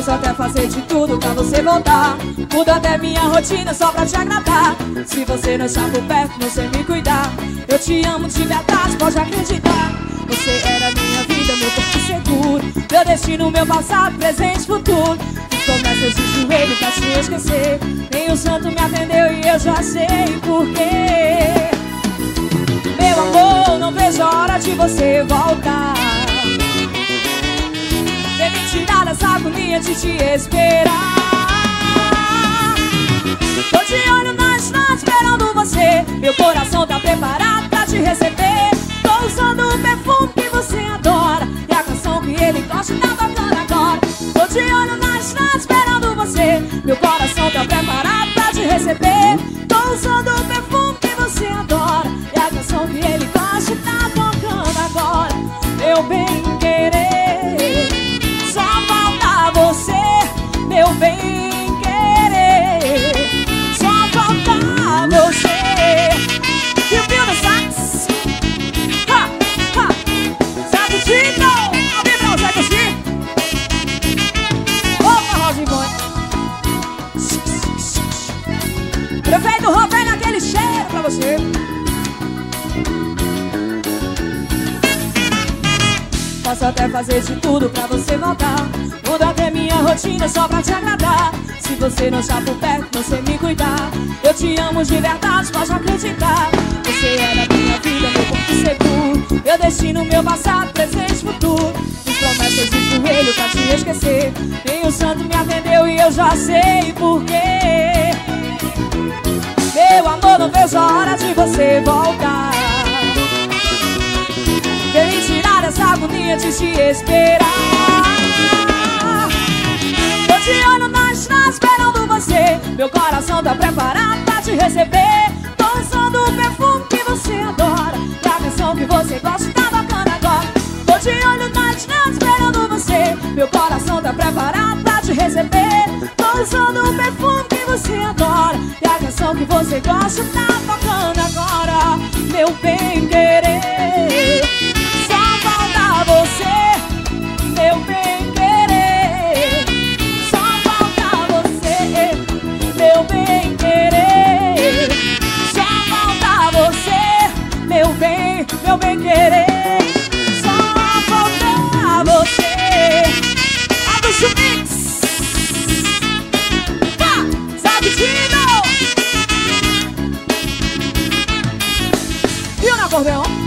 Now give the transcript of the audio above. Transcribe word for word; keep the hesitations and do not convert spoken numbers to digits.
Posso até fazer de tudo pra você voltar, mudo até minha rotina só pra te agradar. Se você não está por perto, não sei me cuidar. Eu te amo de verdade, pode acreditar. Você era minha vida, meu porto seguro, meu destino, meu passado, presente e futuro. Fiz promessas de joelho pra te esquecer. Nem o santo me atendeu e eu já sei porquê. Meu amor, não vejo a hora de você voltar. Vem me tirar dessa agonia de te esperar. Tô de olho na estrada esperando você. Meu coração tá preparado pra te receber. Tô usando o perfume que você adora e a canção que ele gosta tá tocando agora. Tô de olho na estrada esperando você. Meu coração tá preparado pra te receber. Tô usando o perfume que você adora e a canção que ele gosta tá tocando agora. Meu bem querer, só falta você. Meu bem querer, só falta você. You feel the sax? Ha, ha. Sacudindo, ao vibrão, vai curtir? Opa, Rosinho. Prefeito Roberto, aquele cheiro pra você. Posso até fazer de tudo pra você voltar, mudo até minha rotina só pra te agradar. Se você não está por perto, não sei me cuidar. Eu te amo de verdade, pode acreditar. Você era minha vida, meu porto seguro, meu destino, meu passado, presente e futuro. Fiz promessas de joelho pra te esquecer. Nem o santo me atendeu e eu já sei porquê. Meu amor, não vejo a hora de você voltar. Vem me tirar dessa agonia de te esperar. Tô de olho na estrada esperando você. Meu coração tá preparado pra te receber. Tô usando o perfume que você adora e a canção que você gosta tá tocando agora. Tô de olho na estrada esperando você. Meu coração tá preparado pra te receber. Tô usando o perfume que você adora e a canção que você gosta tá tocando agora. Meu bem querer, só falta você. Meu bem querer, só falta você. Meu bem querer, só falta você. Meu bem, meu bem querer, só falta você. Abre o mix. Ha! Sacudindo. E o acordeão?